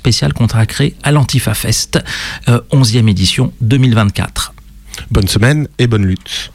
spéciale consacrée à l'Antifa Fest, 11e édition 2024. Bonne semaine et bonne lutte.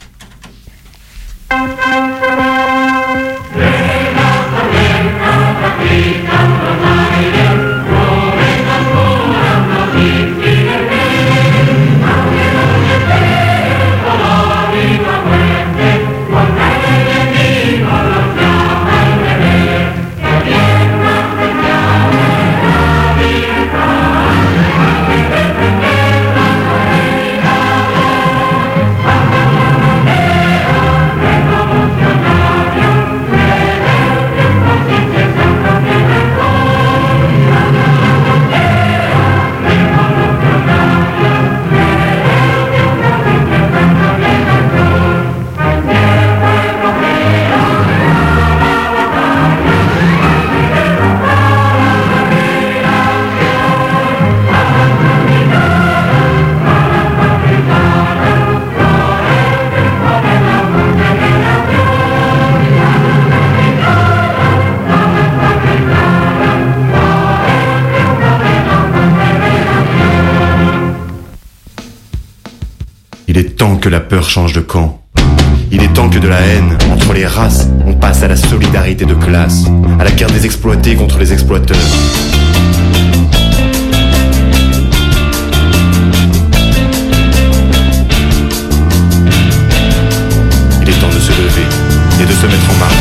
Il est temps que la peur change de camp. Il est temps que de la haine entre les races, on passe à la solidarité de classe, à la guerre des exploités contre les exploiteurs. Il est temps de se lever et de se mettre en marche.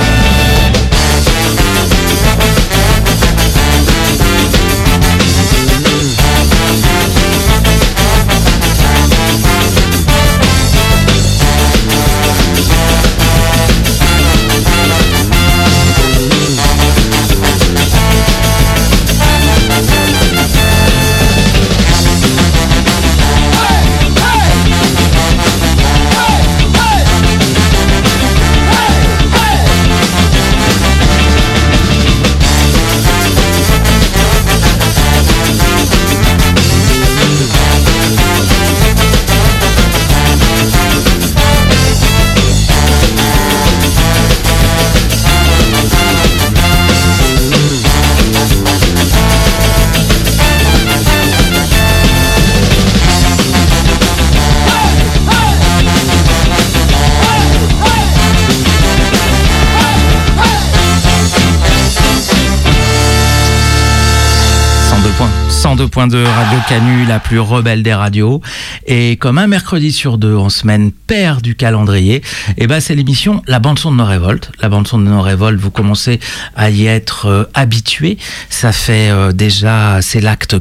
.2 Radio Canu, la plus rebelle des radios. Et comme un mercredi sur deux en semaine paire du calendrier, et ben c'est l'émission La Bande Son de nos révoltes. La Bande Son de nos révoltes, vous commencez à y être habitués. Ça fait déjà, c'est l'acte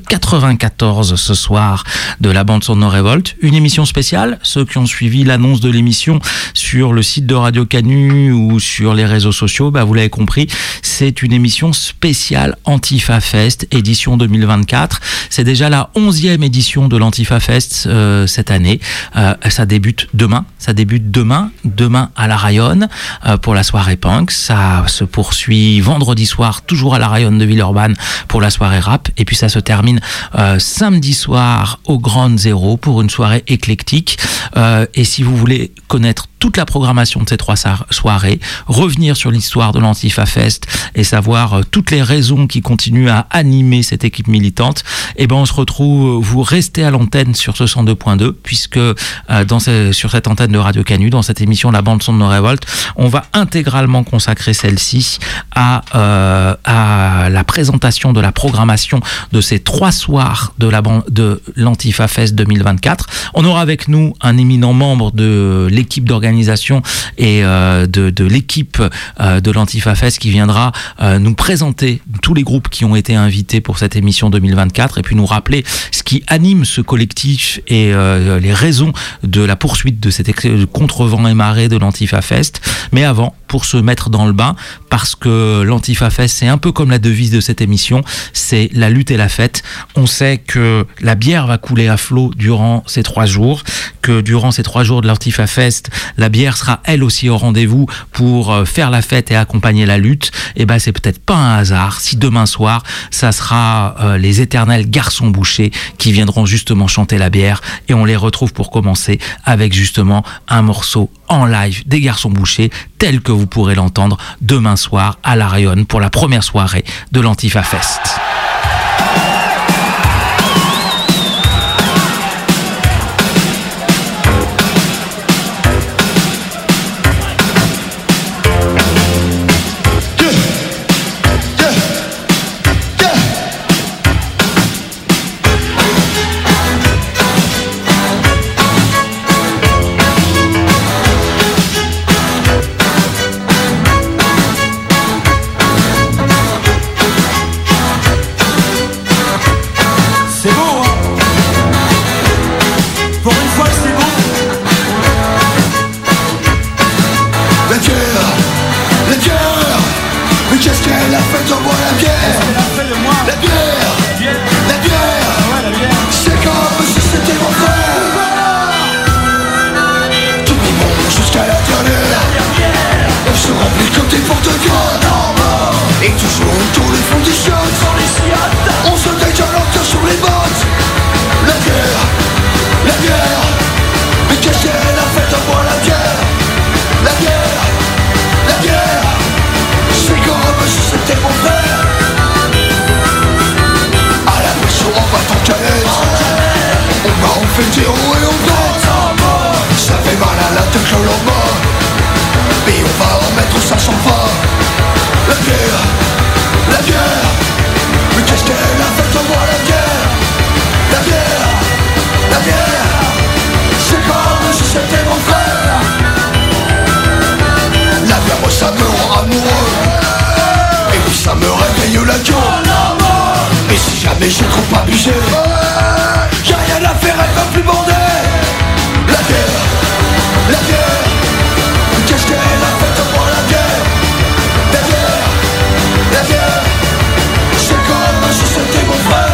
94 ce soir de La Bande Son de nos révoltes. Une émission spéciale. Ceux qui ont suivi l'annonce de l'émission sur le site de Radio Canu ou sur les réseaux sociaux, bah vous l'avez compris, c'est une émission spéciale Antifa Fest, édition 2024. C'est déjà la 11e édition de l'Antifa Fest cette année. Ça débute demain. Demain à la Rayonne pour la soirée punk. Ça se poursuit vendredi soir, toujours à la Rayonne de Villeurbanne pour la soirée rap. Et puis ça se termine samedi soir au Grand Zéro pour une soirée éclectique. Et si vous voulez connaître toute la programmation de ces 3 soirées, revenir sur l'histoire de l'Antifa Fest et savoir toutes les raisons qui continuent à animer cette équipe militante, et ben on se retrouve, vous restez à l'antenne sur ce 102.2 puisque sur cette antenne de Radio Canu, dans cette émission La Bande Son de nos révoltes, on va intégralement consacrer celle-ci à la présentation de la programmation de ces 3 soirs de l'Antifa Fest 2024. On aura avec nous un éminent membre de l'équipe d'organisation et de l'équipe de l'Antifa Fest qui viendra nous présenter tous les groupes qui ont été invités pour cette émission 2024 et puis nous rappeler ce qui anime ce collectif et les raisons de la poursuite de cet contre-vent et marée de l'Antifa Fest. Mais avant, pour se mettre dans le bain, parce que l'Antifa Fest, c'est un peu comme la devise de cette émission, c'est la lutte et la fête. On sait que la bière va couler à flot durant ces 3 jours, que durant ces 3 jours de l'Antifa Fest, la bière sera elle aussi au rendez-vous pour faire la fête et accompagner la lutte. Et ben c'est peut-être pas un hasard si demain soir, ça sera les éternels garçons bouchés qui viendront justement chanter la bière, et on les retrouve pour commencer avec justement un morceau en live des garçons bouchés tel que vous pourrez l'entendre demain soir à la Rayonne pour la première soirée de l'Antifa Fest. conditionne. On se décale en cœur sur les bottes. La bière, mais qu'est-ce qu'elle a fait de moi la bière? La bière, c'est comme si c'était mon frère. À la pression on va en calette. On fait le zéro et on danse. Ça fait mal à la tête le lendemain, mais on va en mettre 500 fois. La bière, mais qu'est-ce qu'elle a fait de moi la bière? La bière, c'est comme si c'était mon frère. La bière moi ça me rend amoureux, et puis ça me réveille la gueule. Mais si jamais j'ai trop abusé, y'a rien à faire, elle va plus bander. La bière, qu'est-ce qu'elle a fait de moi la bière? La bière, c'est comme si c'était mon frère.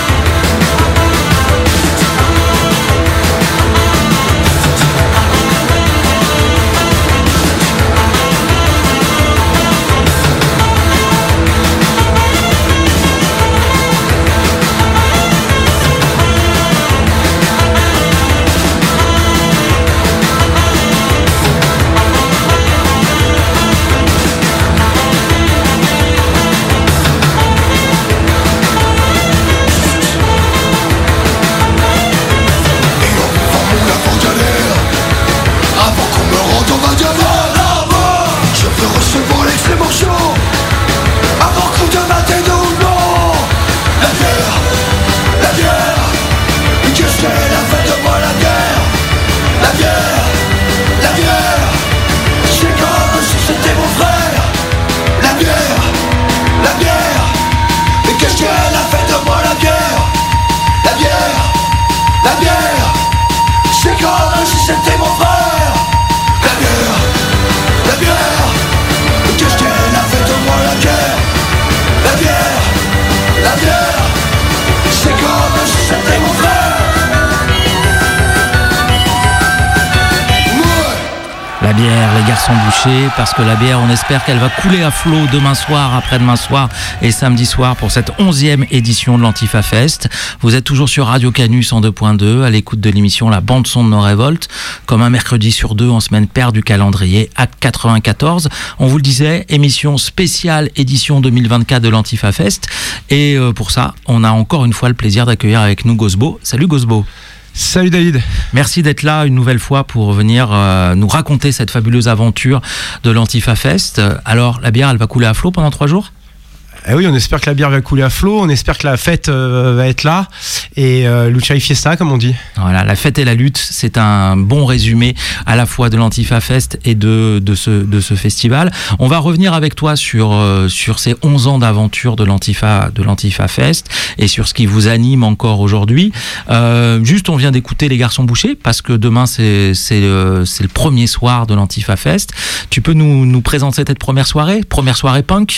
La bière, les garçons bouchés, parce que la bière, on espère qu'elle va couler à flot demain soir, après-demain soir et samedi soir pour cette 11e édition de l'Antifa Fest. Vous êtes toujours sur Radio Canu 102.2 à l'écoute de l'émission La Bande Son de nos révoltes, comme un mercredi sur deux en semaine paire du calendrier à 94. On vous le disait, émission spéciale édition 2024 de l'Antifa Fest. Et pour ça, on a encore une fois le plaisir d'accueillir avec nous Gosbo. Salut Gosbo. Salut David. Merci d'être là une nouvelle fois pour venir nous raconter cette fabuleuse aventure de l'Antifa Fest. Alors, la bière, elle va couler à flot pendant 3 jours ? Eh oui, on espère que la bière va couler à flot, on espère que la fête va être là, et Lucha y Fiesta, comme on dit. Voilà, la fête et la lutte, c'est un bon résumé à la fois de l'Antifa Fest et de ce festival. On va revenir avec toi sur ces 11 ans d'aventure de l'Antifa Fest et sur ce qui vous anime encore aujourd'hui. Juste, on vient d'écouter Les Garçons Bouchés, parce que demain, c'est le premier soir de l'Antifa Fest. Tu peux nous présenter cette première soirée punk ?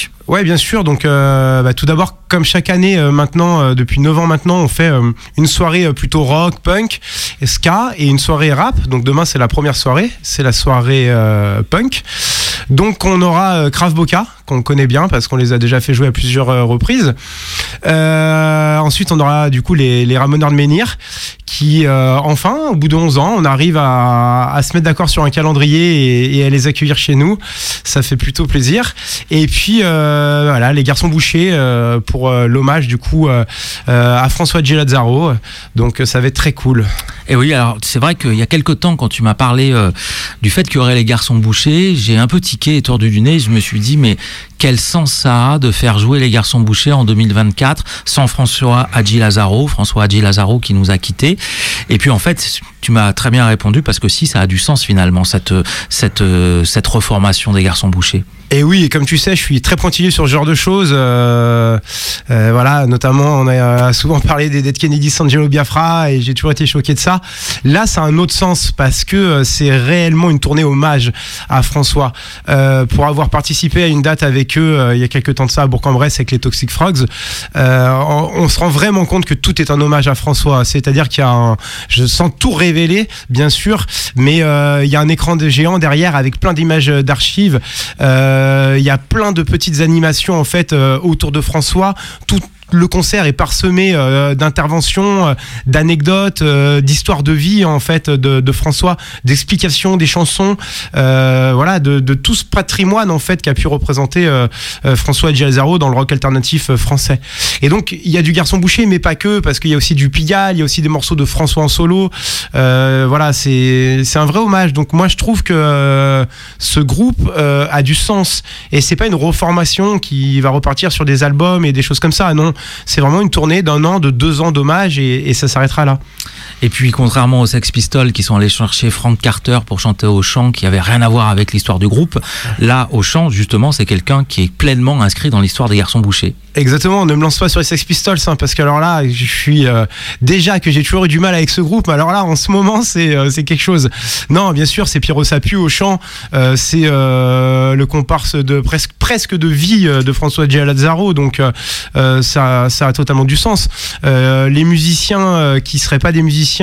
Ouais, bien sûr. Donc, tout d'abord, comme chaque année maintenant, depuis 9 ans maintenant, on fait une soirée plutôt rock, punk, ska, et une soirée rap. Donc demain, c'est la première soirée, c'est la soirée punk. Donc on aura Krav Boca, qu'on connaît bien parce qu'on les a déjà fait jouer à plusieurs reprises. Ensuite, on aura du coup les Ramoneurs de Menhir, qui enfin, au bout de 11 ans, on arrive à se mettre d'accord sur un calendrier et à les accueillir chez nous. Ça fait plutôt plaisir. Et puis voilà, les Garçons Bouchés pour l'hommage du coup à François G. Lazzaro. Donc ça va être très cool. Et oui, alors c'est vrai qu'il y a quelques temps, quand tu m'as parlé du fait qu'il y aurait les Garçons Bouchés, j'ai un peu tiqué et tordu du nez. Je me suis dit, mais quel sens ça a de faire jouer les Garçons Bouchés en 2024 sans François Hadji Lazzaro qui nous a quittés. Et puis en fait, tu m'as très bien répondu, parce que si, ça a du sens finalement, cette reformation des Garçons Bouchés. Et oui, et comme tu sais, je suis très pointillé sur ce genre de choses. Voilà, notamment, on a souvent parlé des Dead Kennedy, Sangelo Biafra, et j'ai toujours été choqué de ça. Là, ça a un autre sens, parce que c'est réellement une tournée hommage à François. Pour avoir participé à une date avec eux il y a quelques temps de ça à Bourg-en-Bresse avec les Toxic Frogs, on se rend vraiment compte que tout est un hommage à François. C'est-à-dire qu'il y a je sens tout révéler, bien sûr, mais il y a un écran de géant derrière avec plein d'images d'archives. Il y a plein de petites animations en fait autour de François. Tout le concert est parsemé d'interventions, d'anecdotes, d'histoires de vie en fait de François, d'explications des chansons, voilà, de tout ce patrimoine en fait qu'a pu représenter François Giuliazaro dans le rock alternatif français. Et donc il y a du Garçon Boucher, mais pas que, parce qu'il y a aussi du Pigalle, il y a aussi des morceaux de François en solo. Voilà, c'est un vrai hommage. Donc moi je trouve que ce groupe a du sens, et c'est pas une reformation qui va repartir sur des albums et des choses comme ça. Non. C'est vraiment une tournée d'1 an, de 2 ans d'hommage, et ça s'arrêtera là. Et puis, contrairement aux Sex Pistols qui sont allés chercher Frank Carter pour chanter au chant, qui avait rien à voir avec l'histoire du groupe, là, au chant, justement, c'est quelqu'un qui est pleinement inscrit dans l'histoire des Garçons Bouchers. Exactement, ne me lance pas sur les Sex Pistols, hein, parce que alors là, je suis déjà que j'ai toujours eu du mal avec ce groupe, mais alors là, en ce moment, c'est quelque chose. Non, bien sûr, c'est Piero Sapu au chant, c'est le comparse de presque de vie de François Giuliazaro, donc ça a totalement du sens. Les musiciens qui seraient pas des musiciens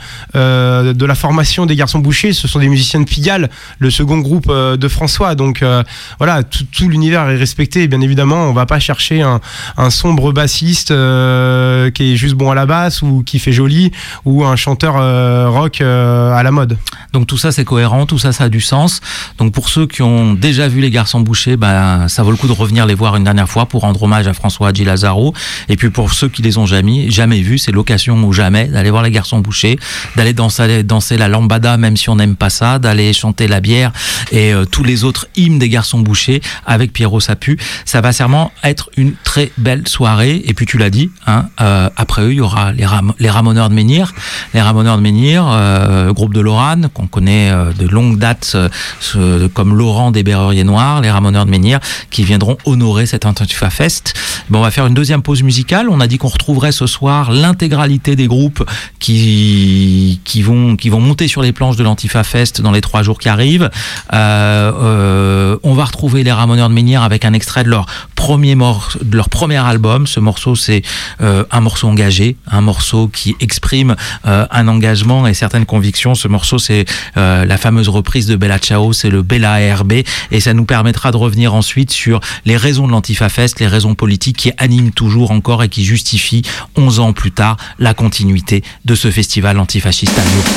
de la formation des Garçons Bouchers, ce sont des musiciens de Pigalle, le second groupe de François, donc voilà, tout l'univers est respecté, et bien évidemment, on va pas chercher un sombre bassiste qui est juste bon à la basse ou qui fait joli, ou un chanteur rock à la mode. Donc tout ça c'est cohérent, tout ça ça a du sens. Donc pour ceux qui ont déjà vu les Garçons Bouchers, ça vaut le coup de revenir les voir une dernière fois pour rendre hommage à François Giuliazaro. Et puis pour ceux qui les ont jamais vus, c'est l'occasion ou jamais d'aller voir les Garçons Bouchers, d'aller danser la lambada même si on n'aime pas ça, d'aller chanter la bière et tous les autres hymnes des Garçons Bouchers avec Piero Sapu. Ça va sûrement être une très belle soirée. Et puis tu l'as dit, hein, après eux il y aura les Ramoneurs de Menhir. Les Ramoneurs de Menhir, groupe de Lorraine qu'on connaît de longue date, comme Laurent des Berruriers Noirs, les Ramoneurs de Menhir, qui viendront honorer cet Antifa Fest. Bon, on va faire une deuxième pause musicale. On a dit qu'on retrouverait ce soir l'intégralité des groupes qui vont monter sur les planches de l'Antifa Fest dans les 3 jours qui arrivent. On va retrouver les Ramoneurs de Menhir avec un extrait de leur premier album. Ce morceau, c'est un morceau engagé, un morceau qui exprime un engagement et certaines convictions. Ce morceau, c'est la fameuse reprise de Bella Ciao, c'est le Bella ARB, et ça nous permettra de revenir ensuite sur les raisons de l'Antifa Fest, les raisons politiques qui animent toujours encore et qui justifient 11 ans plus tard la continuité de ce festival antifasciste à Lyon.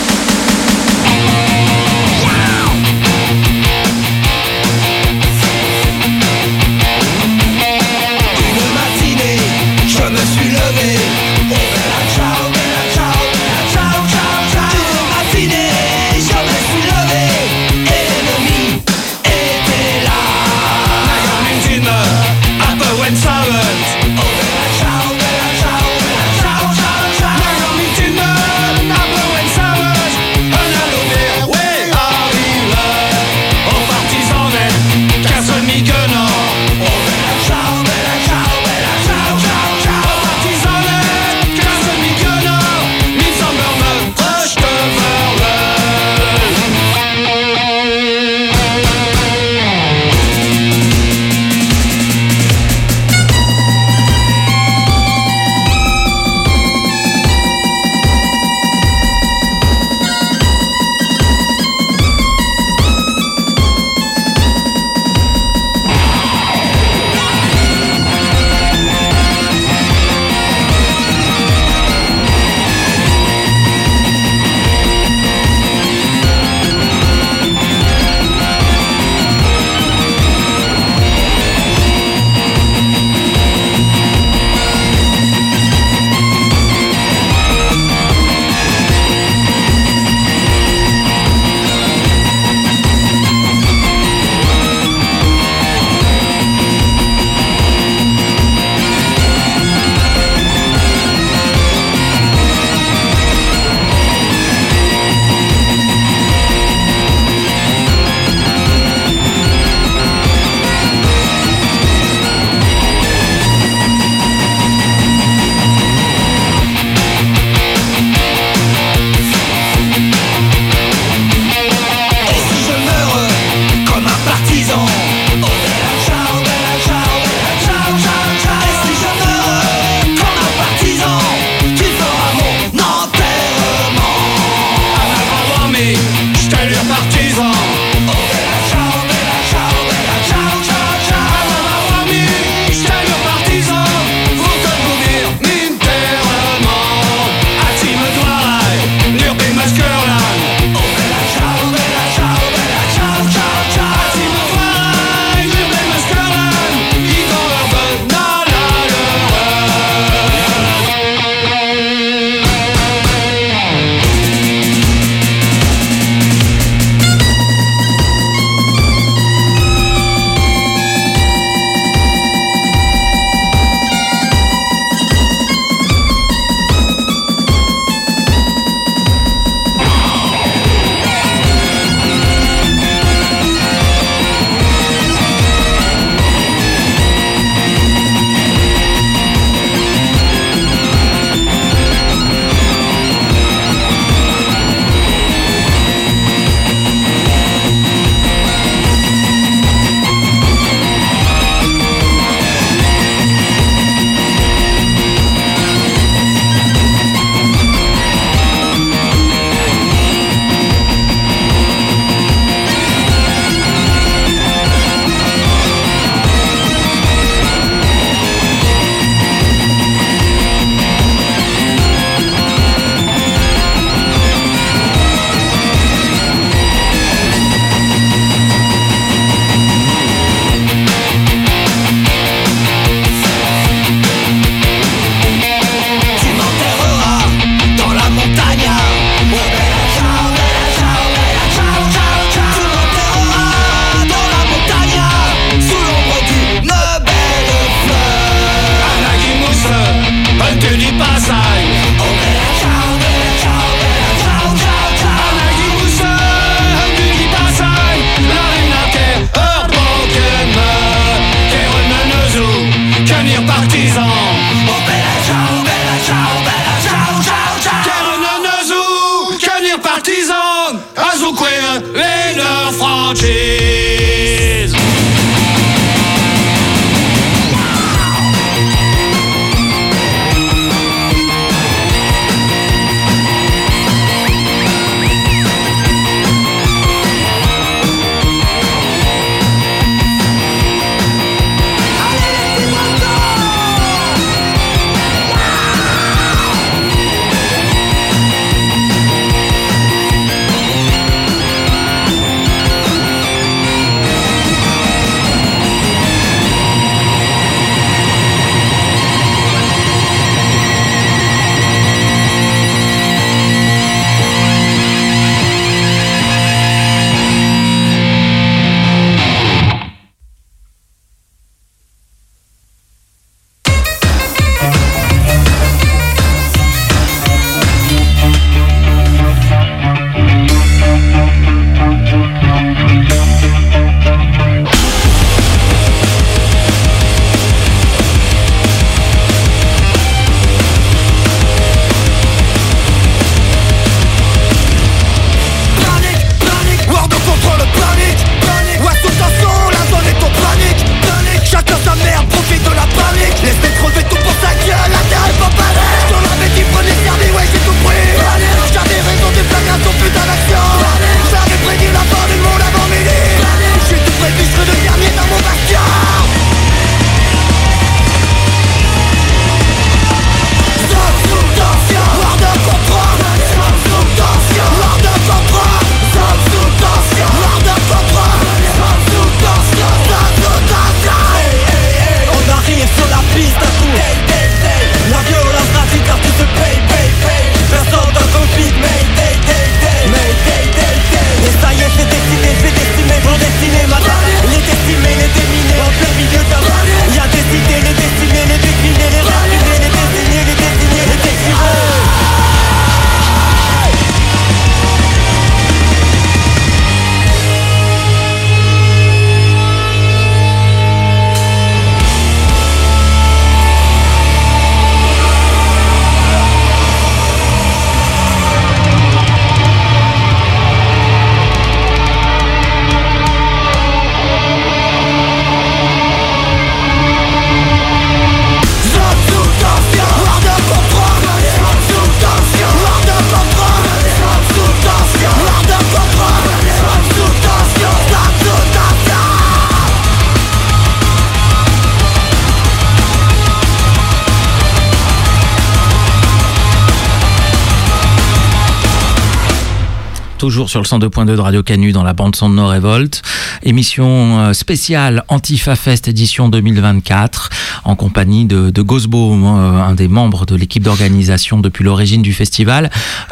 toujours sur le 102.2 de Radio Canu dans la bande-son de No Revolt. Émission spéciale Antifa Fest édition 2024 en compagnie de Gosbo, un des membres de l'équipe d'organisation depuis l'origine du festival.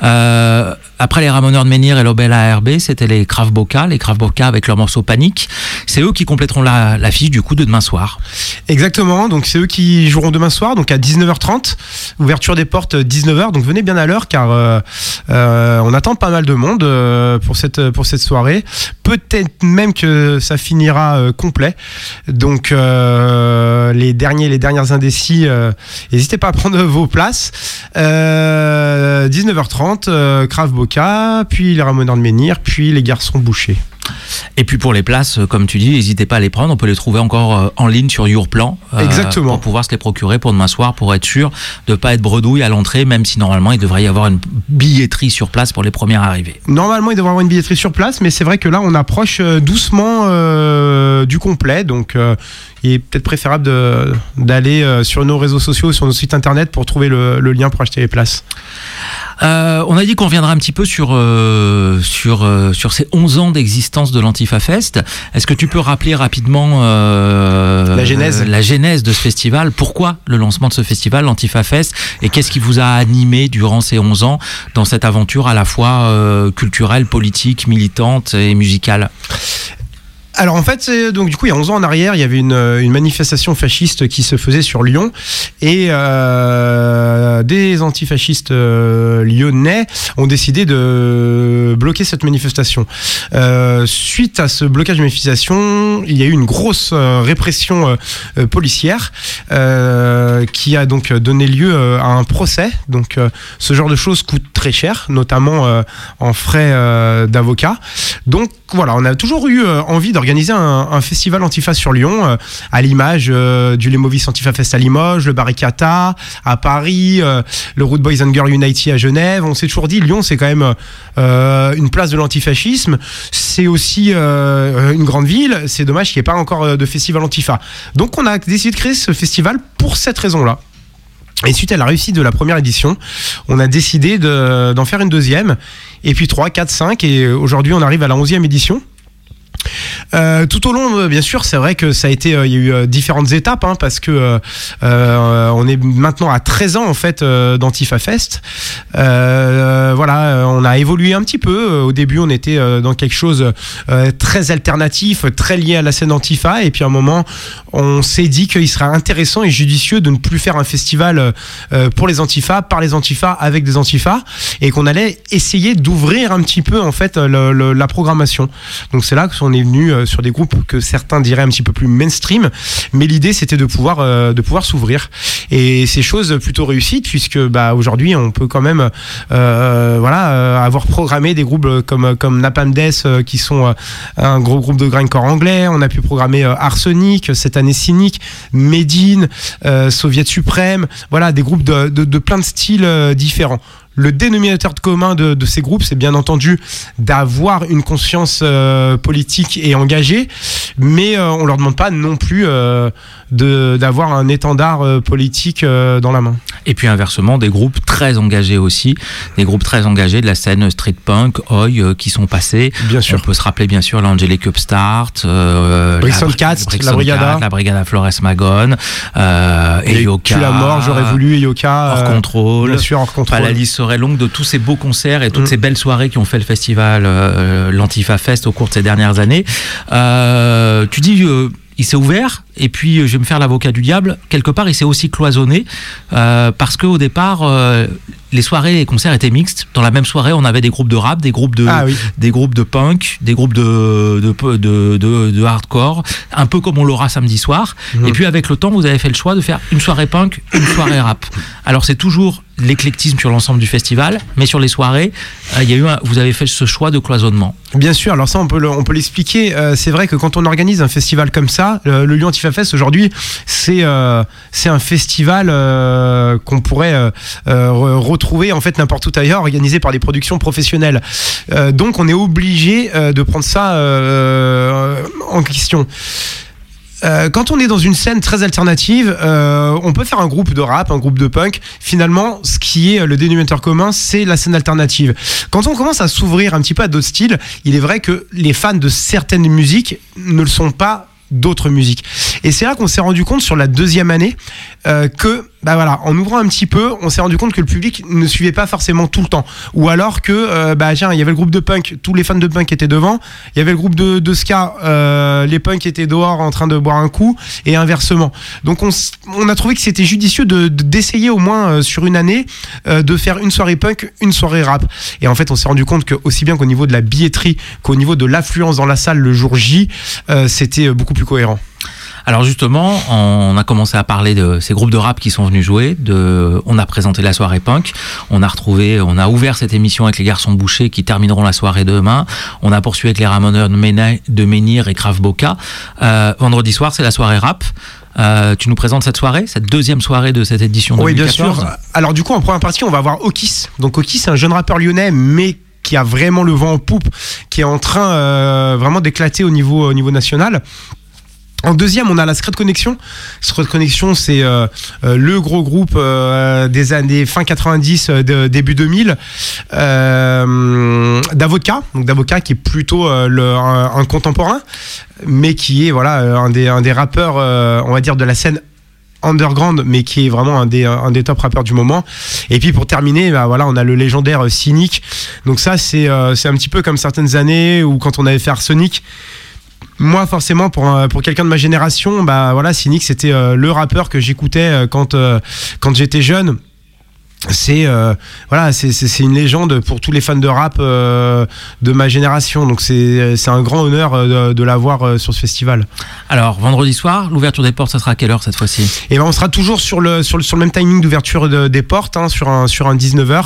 Après les Ramoneurs de Menhir et l'Obel ARB, c'était les Krav Boka avec leur morceau Panique. C'est eux qui compléteront l'affiche du coup de demain soir. Exactement, donc c'est eux qui joueront demain soir, donc à 19h30, ouverture des portes 19h, donc venez bien à l'heure car on attend pas mal de monde pour cette soirée. Peut-être même que ça finira complet. Donc les dernières indécis, n'hésitez pas à prendre vos places. 19h30, Krav Boka, puis les Ramoneurs de Menhir, puis les Garçons Bouchers. Et puis pour les places, comme tu dis, n'hésitez pas à les prendre. On peut les trouver encore en ligne sur Yourplan. Exactement. Pour pouvoir se les procurer pour demain soir, pour être sûr de ne pas être bredouille à l'entrée, même si normalement il devrait y avoir une billetterie sur place pour les premières arrivées. Normalement il devrait y avoir une billetterie sur place, mais c'est vrai que là on approche doucement du complet, donc il est peut-être préférable d'aller sur nos réseaux sociaux, sur nos sites internet pour trouver le lien pour acheter les places. On a dit qu'on reviendra un petit peu sur ces 11 ans d'existence de l'Antifa Fest. Est-ce que tu peux rappeler rapidement la genèse de ce festival? Pourquoi le lancement de ce festival, l'Antifa Fest? Et qu'est-ce qui vous a animé durant ces 11 ans dans cette aventure à la fois culturelle, politique, militante et musicale? Alors en fait, donc du coup, il y a 11 ans en arrière, il y avait une manifestation fasciste qui se faisait sur Lyon et des antifascistes lyonnais ont décidé de bloquer cette manifestation. Suite à ce blocage de manifestation, il y a eu une grosse répression policière qui a donc donné lieu à un procès. Donc ce genre de choses coûte très cher, notamment en frais d'avocat. Donc voilà, on a toujours eu envie d'organiser un festival Antifa sur Lyon, à l'image du Lemovis Antifa Fest à Limoges, le Barricata à Paris, le Rude Boys and Girls Unity à Genève. On s'est toujours dit, Lyon, c'est quand même une place de l'antifascisme. C'est aussi une grande ville. C'est dommage qu'il n'y ait pas encore de festival Antifa. Donc on a décidé de créer ce festival pour cette raison-là. Et suite à la réussite de la première édition, on a décidé d'en faire une deuxième, et puis 3, 4, 5, et aujourd'hui on arrive à la 11e édition. Tout au long, bien sûr, c'est vrai que ça a été, il y a eu différentes étapes, hein, parce que on est maintenant à 13 ans en fait d'Antifa Fest. Voilà, on a évolué un petit peu. Au début, on était dans quelque chose très alternatif, très lié à la scène Antifa, et puis à un moment, on s'est dit qu'il serait intéressant et judicieux de ne plus faire un festival pour les Antifas, par les Antifas, avec des Antifas, et qu'on allait essayer d'ouvrir un petit peu en fait la programmation. Donc c'est là qu'on est venu sur des groupes que certains diraient un petit peu plus mainstream, mais l'idée c'était de pouvoir s'ouvrir, et c'est chose plutôt réussite, puisque aujourd'hui on peut quand même avoir programmé des groupes comme Napalm Death, qui sont un gros groupe de grindcore anglais. On a pu programmer Arsenic, cette année Cynic, Medine, Soviet Suprême, voilà, des groupes de plein de styles différents. Le dénominateur commun de ces groupes, c'est bien entendu d'avoir une conscience politique et engagée, mais on leur demande pas non plus d'avoir un étendard politique dans la main. Et puis inversement, des groupes très engagés aussi, des groupes très engagés de la scène street punk, Oi, qui sont passés. Bien sûr. On peut se rappeler bien sûr l'Angelic Upstart, Brixton Cats, la Brigada Flores Magone, Eyoka, Tu la mort, j'aurais voulu Eyoka, Hors Contrôle. Bien sûr, Hors Contrôle. La liste serait longue de tous ces beaux concerts et toutes ces belles soirées qui ont fait le festival l'Antifa Fest au cours de ces dernières années. Tu dis il s'est ouvert, et puis je vais me faire l'avocat du diable, quelque part il s'est aussi cloisonné, parce qu'au départ les soirées et les concerts étaient mixtes. Dans la même soirée, on avait des groupes de rap, des groupes de punk, des groupes de hardcore, un peu comme on l'aura samedi soir. Et puis avec le temps, vous avez fait le choix de faire une soirée punk, une soirée rap. Alors c'est toujours l'éclectisme sur l'ensemble du festival, mais sur les soirées, vous avez fait ce choix de cloisonnement. Bien sûr, alors ça on peut l'expliquer. C'est vrai que quand on organise un festival comme ça, le Lyon Antifa Fest aujourd'hui, c'est un festival qu'on pourrait retrouver en fait n'importe où ailleurs, organisé par des productions professionnelles. Donc on est obligé de prendre ça en question. Quand on est dans une scène très alternative, on peut faire un groupe de rap, un groupe de punk. Finalement, ce qui est le dénominateur commun, c'est la scène alternative. Quand on commence à s'ouvrir un petit peu à d'autres styles, il est vrai que les fans de certaines musiques ne le sont pas d'autres musiques. Et c'est là qu'on s'est rendu compte sur la deuxième année que en ouvrant un petit peu, on s'est rendu compte que le public ne suivait pas forcément tout le temps. Ou alors que il y avait le groupe de punk, tous les fans de punk étaient devant, il y avait le groupe de ska, les punks étaient dehors en train de boire un coup, et inversement. Donc on a trouvé que c'était judicieux d'essayer au moins sur une année de faire une soirée punk, une soirée rap. Et en fait on s'est rendu compte que aussi bien qu'au niveau de la billetterie qu'au niveau de l'affluence dans la salle le jour J, c'était beaucoup plus cohérent. Alors justement, on a commencé à parler de ces groupes de rap qui sont venus jouer. On a présenté la soirée punk. On a ouvert cette émission avec les Garçons Bouchers qui termineront la soirée demain. On a poursuivi avec les Ramoneurs de Menhir et Krav Boca. Vendredi soir, c'est la soirée rap. Tu nous présentes cette soirée, cette deuxième soirée de cette édition 2014. Oui, bien sûr. Alors du coup, en première partie, on va avoir Okis. Donc Okis, c'est un jeune rappeur lyonnais, mais qui a vraiment le vent en poupe, qui est en train vraiment d'éclater au niveau national. En deuxième, on a la Secret Connection. Secret Connection, c'est le gros groupe des années fin 90, début 2000. Davoka, donc Davoka qui est plutôt un contemporain, mais qui est un des rappeurs, on va dire, de la scène underground, mais qui est vraiment un des top rappeurs du moment. Et puis pour terminer, on a le légendaire Cynic. Donc ça, c'est un petit peu comme certaines années où quand on avait fait Arsenic, Moi, forcément, pour quelqu'un de ma génération, bah voilà, Cynic, c'était le rappeur que j'écoutais quand j'étais jeune. C'est une légende pour tous les fans de rap de ma génération, donc c'est un grand honneur de l'avoir sur ce festival. Alors vendredi soir, l'ouverture des portes, ça sera à quelle heure cette fois-ci? Et ben on sera toujours sur le même timing d'ouverture des portes, hein, sur un 19h,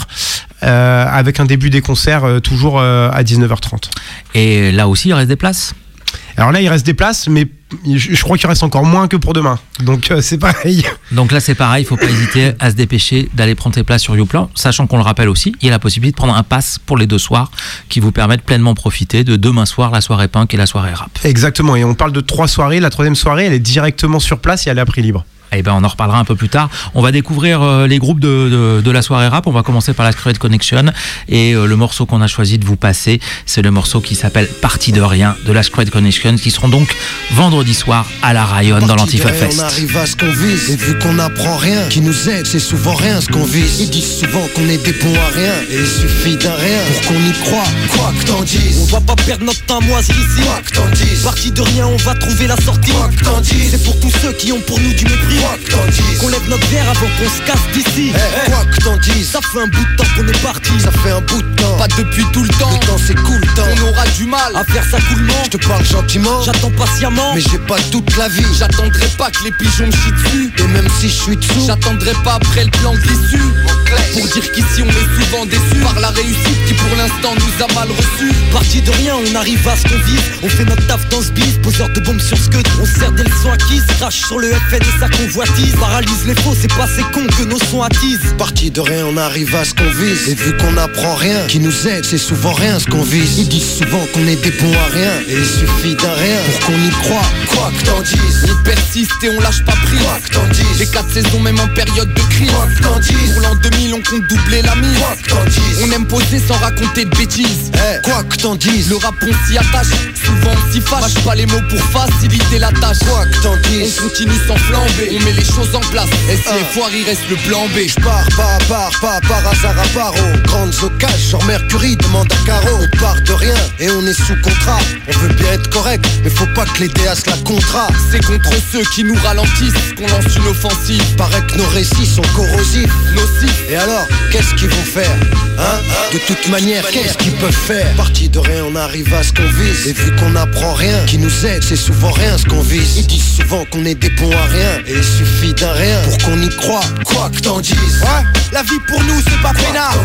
avec un début des concerts toujours à 19h30. Et là aussi il reste des places? Alors là il reste des places, mais je crois qu'il reste encore moins que pour demain, donc c'est pareil. Donc là c'est pareil, il ne faut pas hésiter à se dépêcher d'aller prendre tes places sur Youplan, sachant qu'on le rappelle aussi, il y a la possibilité de prendre un pass pour les 2 soirs qui vous permettent pleinement profiter de demain soir, la soirée punk et la soirée rap. Exactement, et on parle de 3 soirées, la 3e soirée elle est directement sur place et elle est à prix libre. Eh ben, on en reparlera un peu plus tard. On va découvrir les groupes de la soirée rap. On va commencer par la Scred Connection. Et le morceau qu'on a choisi de vous passer, c'est le morceau qui s'appelle Partie de rien de la Scred Connection, qui seront donc vendredi soir à la Rayonne dans l'Antifa Fest. On arrive à ce qu'on vise, et vu qu'on n'apprend rien, qui nous aide, c'est souvent rien ce qu'on vise. Ils disent souvent qu'on est des bons à rien, et il suffit d'un rien pour qu'on y croit, quoi que t'en dises. On va pas perdre notre temps moisi ici, quoi que t'en dises. Partie de rien, on va trouver la sortie, quoi que t'en dises. C'est pour tous ceux qui ont pour nous du mépris, quoi que t'en dises. Qu'on lève notre verre avant qu'on se casse d'ici, quoi que t'en dises. Ça fait un bout de temps qu'on est parti, ça fait un bout de temps, pas depuis tout le temps. Le temps c'est cool, temps. On aura du mal à faire ça coulement. Je te parle gentiment, j'attends patiemment, mais j'ai pas toute la vie. J'attendrai pas que les pigeons me chient dessus, et même si je suis dessous, j'attendrai pas après le plan de l'issue. Pour dire qu'ici on est souvent déçus par la réussite qui pour l'instant nous a mal reçus. Parti de rien, on arrive à ce qu'on vise. On fait notre taf dans ce bise, poseur de bombes sur ce que on sert des leçons acquises. Crache sur le FN et sa convoitise. Paralyse les faux, c'est pas ces cons que nos sons attisent. Parti de rien, on arrive à ce qu'on vise. Et vu qu'on n'apprend rien, qui nous aide, c'est souvent rien ce qu'on vise. Ils disent souvent qu'on est des bons à rien, et il suffit d'un rien pour qu'on y croit, quoi que t'en dises. On persiste et on lâche pas prise, quoi que t'en dises. Les 4 saisons même en période de crise, quoi que t'en dises. Pour l'an 2000 on compte doubler la mise, quoi que t'en dises. On aime poser sans raconter de bêtises, quoi que t'en dises. Le rap on s'y attache, souvent on s'y fâche. Mâche pas les mots pour faciliter la tâche, quoi que t'en dises. On continue sans flamber, on met les choses en place. Et si les foires il reste le plan B. J'pars pas par hasard à Paro. Grandes occasions, genre Mercury demande à Caro. On part de rien et on est sous contrat. On veut bien être correct, mais faut pas que les DA se la contrat. C'est contre ceux qui nous ralentissent qu'on lance une offensive. Paraît que nos récits sont corrosifs, nocifs. Et alors, qu'est-ce qu'ils vont faire, hein? De toute manière, qu'est-ce qu'ils peuvent faire? Parti de rien, on arrive à ce qu'on vise. Et vu qu'on n'apprend rien, qui nous aide, c'est souvent rien ce qu'on vise. Ils disent souvent qu'on est des bons à rien, et il suffit d'un rien pour qu'on y croit, quoi que t'en dises. Ouais, la vie pour nous c'est pas peinard.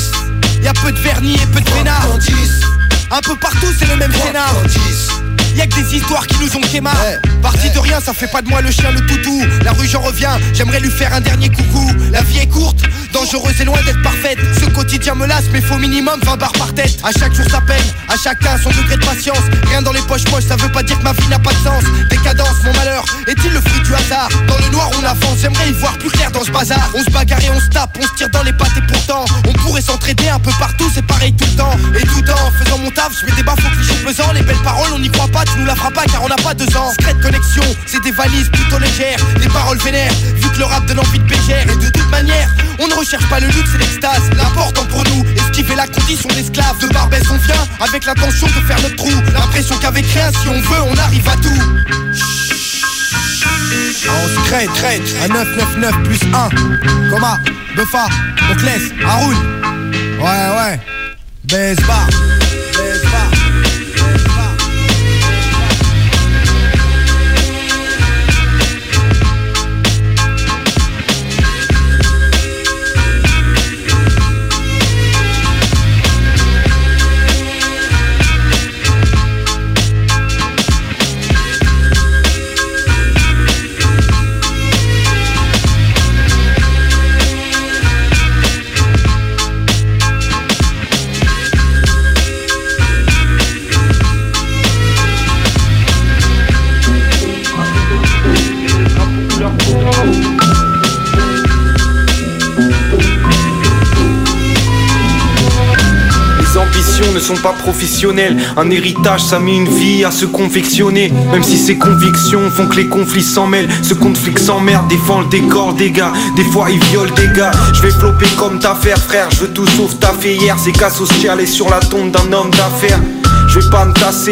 Y'a peu de vernis et peu de peinard. Un peu partout c'est le même scénar. Y'a que des histoires qui nous ont quémar. Parti de rien, ça fait pas de moi le chien, le toutou. La rue j'en reviens, j'aimerais lui faire un dernier coucou. La vie est courte, dangereuse et loin d'être parfaite. Ce quotidien me lasse, mais faut minimum 20 barres par tête. À chaque jour sa peine, à chacun son degré de patience. Rien dans les poches, ça veut pas dire que ma vie n'a pas de sens. Décadence, mon malheur, est-il le fruit du hasard? Dans le noir on avance, j'aimerais y voir plus clair dans ce bazar. On se bagarre et on se tape, on se tire dans les pattes et pourtant on pourrait s'entraider un peu partout, c'est pareil tout le temps. Et tout en faisant mon taf, je mets des baffes aux clichés pesants. Les belles paroles on n'y croit pas, tu nous la feras pas car on n'a pas 2 ans. Secret connexion, c'est des valises plutôt légères. Des paroles vénères, vu que le rap donne envie de bégère. Et de toute manière, on ne recherche pas le luxe et l'extase. L'important pour nous, esquiver la condition d'esclave. De Barbès on vient, avec l'intention de faire notre trou. L'impression qu'avec rien, si on veut, on arrive à tout. On se crête, à 999 plus 1. Coma, Buffa, Moclès, Haroun. Ouais, Besbar. Ne sont pas professionnels. Un héritage ça met une vie à se confectionner. Même si ces convictions font que les conflits s'en mêlent. Ce conflit s'emmerde, défend le décor des gars. Des fois ils violent des gars. Je vais flopper comme ta faire frère. Je veux tout sauf ta fait hier. C'est cas social et sur la tombe d'un homme d'affaires. Je vais pas me tasser,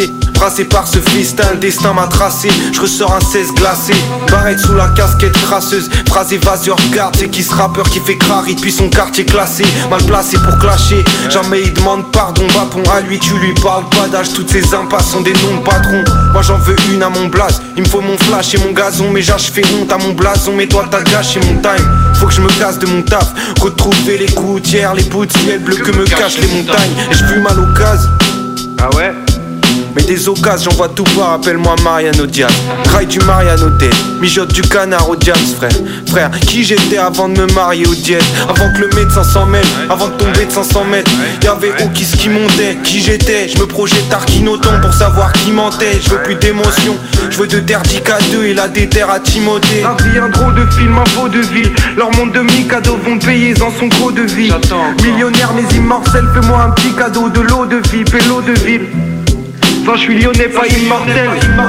tracé par ce festin, le destin m'a tracé. Je ressors un 16 glacé, barrette sous la casquette crasseuse. Phrase évaseur, regarde, c'est qui ce rappeur qui fait crari depuis son quartier classé. Mal placé pour clasher, jamais il demande pardon. Bapon à lui, tu lui parles pas d'âge. Toutes ces impasses sont des noms de patrons. Moi j'en veux une à mon blaze. Il me faut mon flash et mon gazon. Mais je fais honte à mon blason. Mais toi t'as gâché mon time. Faut que je me casse de mon taf. Retrouver les gouttières, les bouts de ciel bleu que me cachent les montagnes. Et je fume à l'occasion. Ah ouais? Mais des occasions, j'en vois tout part, appelle-moi Mariano Diaz. Graille du Mariano Day, mijote du canard au Diams, frère. Frère, qui j'étais avant de me marier au dièse? Avant que le médecin s'en mêle, avant de tomber de 500 mètres. Y'avait Okis qui montait, qui j'étais? Je me projette Tarquinoton pour savoir qui mentait. Je veux plus d'émotion, je veux de Derdic à 2 et la déterre à Timothée. Un vie, un drôle de film, un faux de ville. Leur monde de Mikado vont payer dans son gros de vie. Millionnaire mais immortel, fais-moi un petit cadeau de l'eau de vie, pélo de ville. Enfin, je suis lyonnais, pas immortel.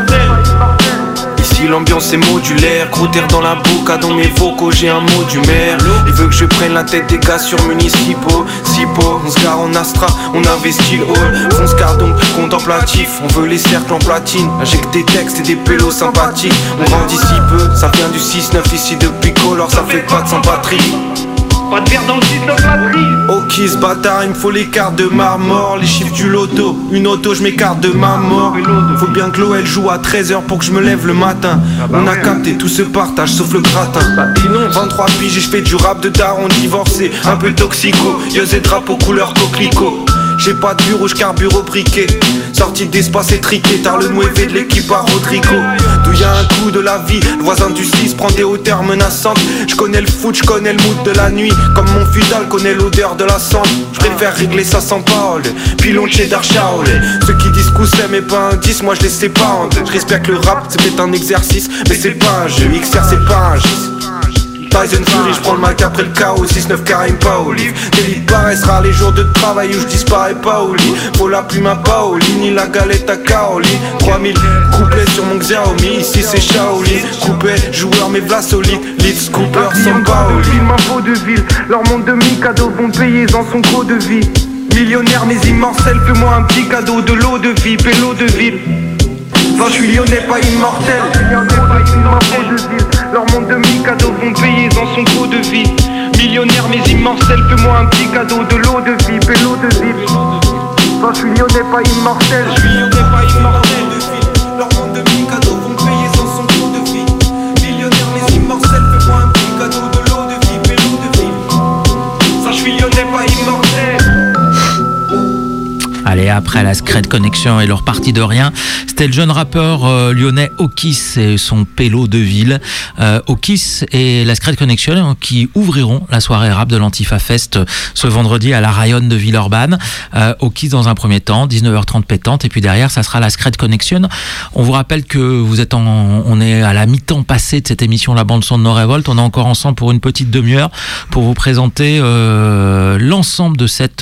Ici l'ambiance est modulaire, gros terre dans la boca, dans mes vocaux j'ai un mot du maire. Il veut que je prenne la tête des gars sur municipaux. Sipo, on se gare en Astra, on investit le hall. Fonce car donc contemplatif, on veut les cercles en platine. J'ai que des textes et des pélos sympathiques. On grandit si peu, ça vient du 6-9 ici depuis Color, ça fait pas de Saint-Patrick. Pas de verre dans le 6-9 batterie. Ok ce bâtard, il me faut les cartes de marmore. Les chiffres du loto, une auto je m'écarte de ma mort. Faut bien que l'OL joue à 13h pour que je me lève le matin. On a capté tout ce partage sauf le gratin. 23 piges et je fais du rap de daron divorcé. Un peu toxico, yeux et drapeau couleur coquelicot. J'ai pas de bureau, je carbure au briquet. Sortie d'espace étriqué, tard le nouévé de l'équipe à Rodrigo. D'où y a un coup de la vie, le voisin du 6 prend des hauteurs menaçantes. Je connais le foot, je connais le mood de la nuit. Comme mon fidèle connaît l'odeur de la cendre. Je préfère régler ça sans parole, pilon cheddar charolais. Ceux qui disent coup c'est mais pas un 10, moi je les sépare en deux. Je respecte le rap, c'est peut-être un exercice, mais c'est pas un jeu, XR c'est pas un gis. Tyson Fury, je prends le mic après le chaos. 6-9 Karim pas olive. Délit de paresse, rare les jours de travail où je disparais pas au lit. Faut la plume à Paolini, la galette à Caroline. 3000 couplets sur mon Xiaomi, ici c'est Shaolin. Coupé, joueur mais v'la solide. Lead scooper sans Paoli. Un faux de ville, leur monde de Mikado vont payer dans son gros de vie. Millionnaire mais immortel, fais-moi un petit cadeau de l'eau de vie, pélo de ville. Enfin, je suis lyonnais, pas immortel. Leur monde de Mikado vont payer dans son gros de vie. Millionnaire mais immortel, fais-moi un petit cadeau de l'eau de vie, pélo de ville. Enfin, je suis lyonnais, pas immortel. Je suis lyonnais, pas immortel de ville. Leur monde de Mikado vont payer dans son gros de vie. Millionnaire mais immortel, fais-moi un petit cadeau de l'eau de vie, pélo de ville. Ça, je suis lyonnais, pas immortel. Allez, après la Secret Connection et leur partie de rien, c'était le jeune rappeur lyonnais Okis et son pélo de ville. Okis et la Secret Connection qui ouvriront la soirée rap de l'Antifa Fest ce vendredi à la Rayonne de Villeurbanne. Okis dans un premier temps, 19h30 pétante, et puis derrière ça sera la Secret Connection. On vous rappelle que vous êtes on est à la mi-temps passée de cette émission La Bande Son de No Révolte. On est encore ensemble pour une petite demi-heure pour vous présenter l'ensemble de cette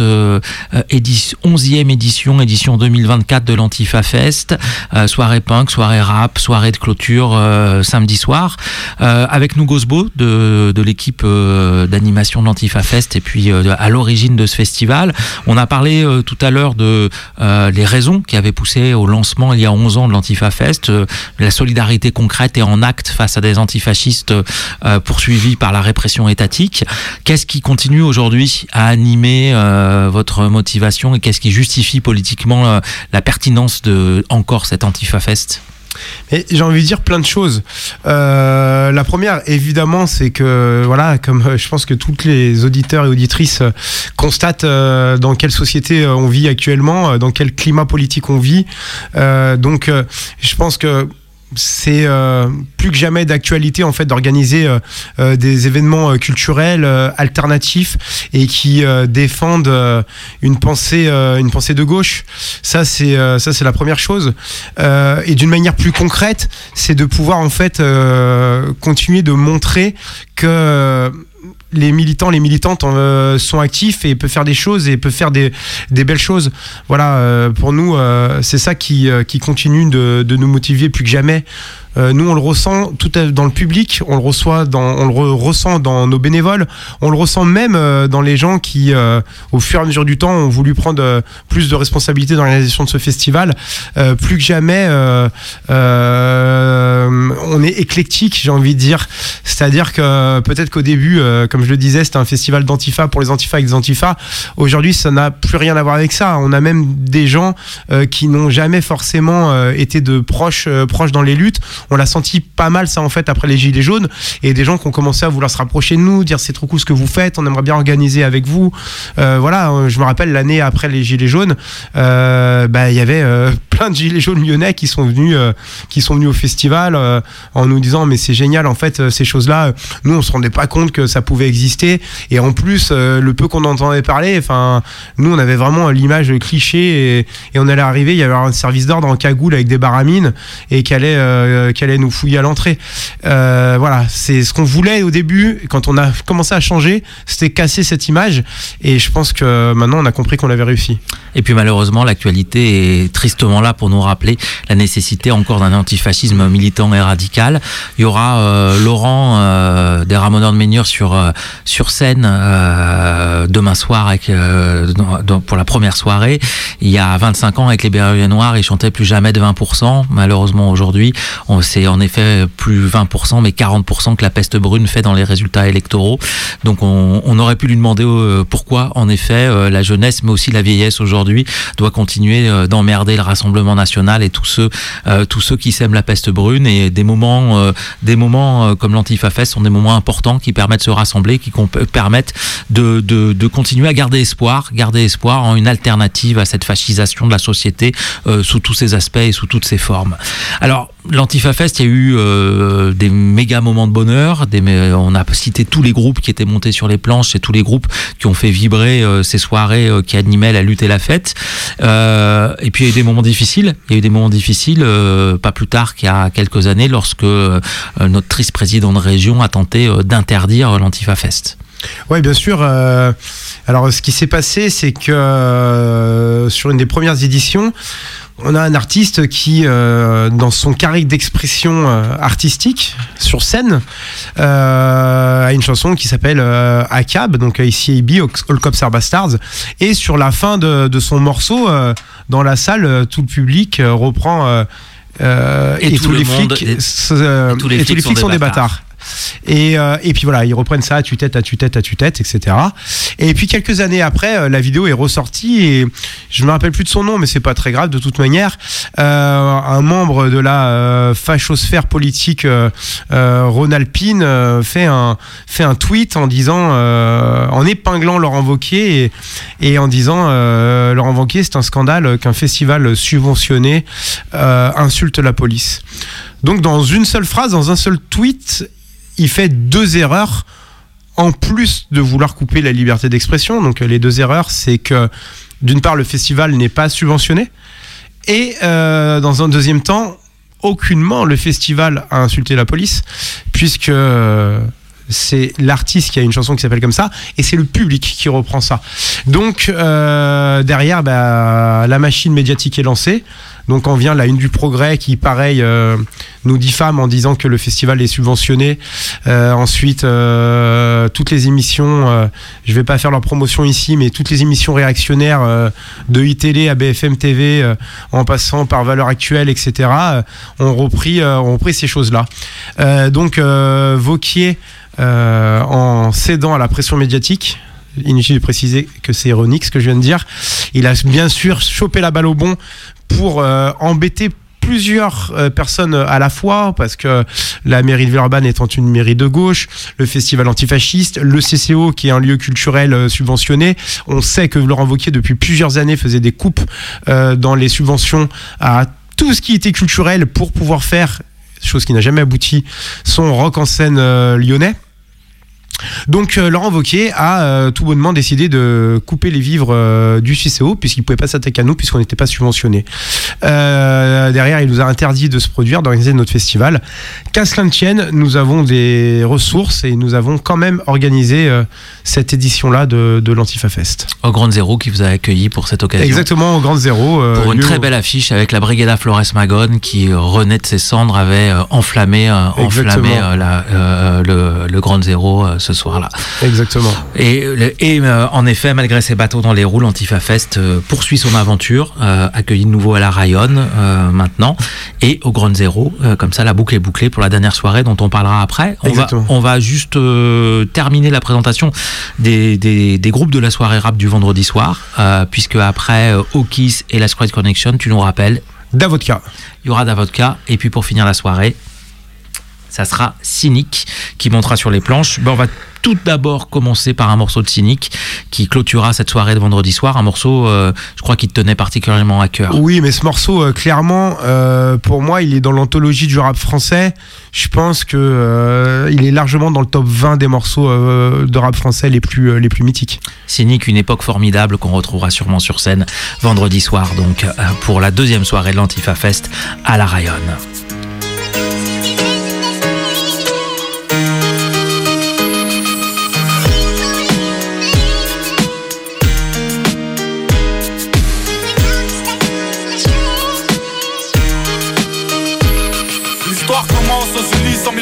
11e édition 2024 de l'Antifa Fest, soirée punk, soirée rap, soirée de clôture samedi soir, avec nous Gosbo de l'équipe d'animation de l'Antifa Fest et puis à l'origine de ce festival. On a parlé tout à l'heure de les raisons qui avaient poussé au lancement il y a 11 ans de l'Antifa Fest, la solidarité concrète et en acte face à des antifascistes poursuivis par la répression étatique. Qu'est-ce qui continue aujourd'hui à animer votre motivation et qu'est-ce qui justifie politiquement la pertinence de encore cet Antifa Fest? Et j'ai envie de dire plein de choses. La première, évidemment, c'est que, voilà, comme je pense que tous les auditeurs et auditrices constatent dans quelle société on vit actuellement, dans quel climat politique on vit. Donc, je pense que c'est plus que jamais d'actualité en fait d'organiser des événements culturels alternatifs et qui défendent une pensée de gauche. Ça c'est la première chose. Et d'une manière plus concrète, c'est de pouvoir en fait continuer de montrer que les militants, les militantes sont actifs et peuvent faire des choses et peuvent faire des belles choses. Voilà, pour nous, c'est ça qui continue de nous motiver plus que jamais. nous on le ressent tout dans le public, on le ressent dans nos bénévoles, on le ressent même dans les gens qui au fur et à mesure du temps ont voulu prendre plus de responsabilités dans l'organisation de ce festival. Plus que jamais on est éclectique, j'ai envie de dire, c'est-à-dire que peut-être qu'au début, comme je le disais, c'était un festival d'antifa pour les antifas avec des antifas. Aujourd'hui, ça n'a plus rien à voir avec ça. On a même des gens qui n'ont jamais forcément été de proches dans les luttes. On l'a senti pas mal ça en fait après les Gilets jaunes, et des gens qui ont commencé à vouloir se rapprocher de nous, dire c'est trop cool ce que vous faites, on aimerait bien organiser avec vous. Voilà, je me rappelle l'année après les Gilets jaunes, il y avait plein de Gilets jaunes lyonnais qui sont venus au festival en nous disant mais c'est génial en fait ces choses-là. Nous on se rendait pas compte que ça pouvait exister, et en plus le peu qu'on entendait parler, enfin nous on avait vraiment l'image cliché, et on allait arriver, il y avait un service d'ordre en cagoule avec des baramines et qui allait nous fouiller à l'entrée. Voilà, c'est ce qu'on voulait au début quand on a commencé à changer, c'était casser cette image, et je pense que maintenant on a compris qu'on l'avait réussi. Et puis malheureusement l'actualité est tristement là pour nous rappeler la nécessité encore d'un antifascisme militant et radical. Il y aura Laurent des Ramoneurs de Menhir sur scène demain soir pour la première soirée. Il y a 25 ans avec les Berruriers Noirs, il chantait plus jamais de 20%. Malheureusement aujourd'hui, c'est en effet plus 20%, mais 40% que la peste brune fait dans les résultats électoraux. Donc on aurait pu lui demander pourquoi en effet la jeunesse, mais aussi la vieillesse aujourd'hui doit continuer d'emmerder le Rassemblement national et tous ceux qui sèment la peste brune. Et des moments comme l'Antifa Fest sont des moments importants qui permettent de se rassembler, qui permettent de continuer à garder espoir en une alternative à cette fascisation de la société sous tous ses aspects et sous toutes ses formes. Alors l'Antifa Fest, il y a eu des méga moments de bonheur, on a cité tous les groupes qui étaient montés sur les planches, et tous les groupes qui ont fait vibrer ces soirées qui animaient la lutte et la fête. Et puis il y a eu des moments difficiles. Pas plus tard qu'il y a quelques années, lorsque notre triste président de région a tenté d'interdire l'Antifa Fest. Oui, bien sûr. Alors, ce qui s'est passé, c'est que sur une des premières éditions, on a un artiste qui, dans son carré d'expression artistique, sur scène, a une chanson qui s'appelle ACAB, donc ACAB, All Cops Are Bastards. Et sur la fin de son morceau, dans la salle, tout le public reprend et tous les flics sont des bâtards. Et puis voilà, ils reprennent ça à tue-tête, etc. Et puis quelques années après, la vidéo est ressortie, et je me rappelle plus de son nom, mais c'est pas très grave de toute manière. Un membre de la fachosphère politique Ronald Pin fait un tweet en disant, en épinglant Laurent Wauquiez et en disant Laurent Wauquiez, c'est un scandale qu'un festival subventionné insulte la police. Donc dans une seule phrase, dans un seul tweet, il fait 2 erreurs, en plus de vouloir couper la liberté d'expression. Donc les 2 erreurs, c'est que d'une part le festival n'est pas subventionné, et dans un deuxième temps, aucunement le festival a insulté la police, puisque c'est l'artiste qui a une chanson qui s'appelle comme ça, et c'est le public qui reprend ça. Donc derrière, la machine médiatique est lancée. Donc on vient la Une du Progrès qui, pareil, nous diffame en disant que le festival est subventionné. Ensuite, toutes les émissions, je vais pas faire leur promotion ici, mais toutes les émissions réactionnaires de iTélé à BFM TV, en passant par Valeurs Actuelles, etc., ont repris ces choses-là. Donc Wauquiez, en cédant à la pression médiatique, inutile de préciser que c'est ironique ce que je viens de dire, il a bien sûr chopé la balle au bond pour embêter plusieurs personnes à la fois, parce que la mairie de Villeurbanne étant une mairie de gauche, le festival antifasciste, le CCO qui est un lieu culturel subventionné. On sait que Laurent Wauquiez depuis plusieurs années faisait des coupes dans les subventions à tout ce qui était culturel pour pouvoir faire, chose qui n'a jamais abouti, son rock en scène lyonnais. Donc Laurent Wauquiez a tout bonnement décidé de couper les vivres du CICEO puisqu'il ne pouvait pas s'attaquer à nous puisqu'on n'était pas subventionné. Derrière, il nous a interdit de se produire, d'organiser notre festival. Qu'à cela ne tienne, nous avons des ressources et nous avons quand même organisé cette édition-là de l'Antifa Fest. Au Grande Zéro qui vous a accueilli pour cette occasion. Exactement, au Grande Zéro. Pour une très belle affiche avec la Brigada Flores Magone qui renaît de ses cendres, avait enflammé le Grande Zéro ce soir-là. Exactement. Et en effet, malgré ses bateaux dans les roues, l'Antifa Fest poursuit son aventure, accueilli de nouveau à la Rayonne maintenant, et au Grande Zéro. Comme ça, la boucle est bouclée pour la dernière soirée dont on parlera après. On va juste terminer la présentation des groupes de la soirée rap du vendredi soir, puisque après Okis et la Squad Connection, tu nous rappelles Davodka. Il y aura Davodka, et puis pour finir la soirée, ça sera Cynic qui montera sur les planches. On va tout d'abord commencer par un morceau de Cynic qui clôturera cette soirée de vendredi soir. Un morceau, je crois, qui te tenait particulièrement à cœur. Oui, mais ce morceau, clairement, pour moi, il est dans l'anthologie du rap français. Je pense que il est largement dans le top 20 des morceaux de rap français les plus mythiques. Cynic, une époque formidable qu'on retrouvera sûrement sur scène vendredi soir, donc pour la deuxième soirée de l'Antifa Fest à la Rayonne. En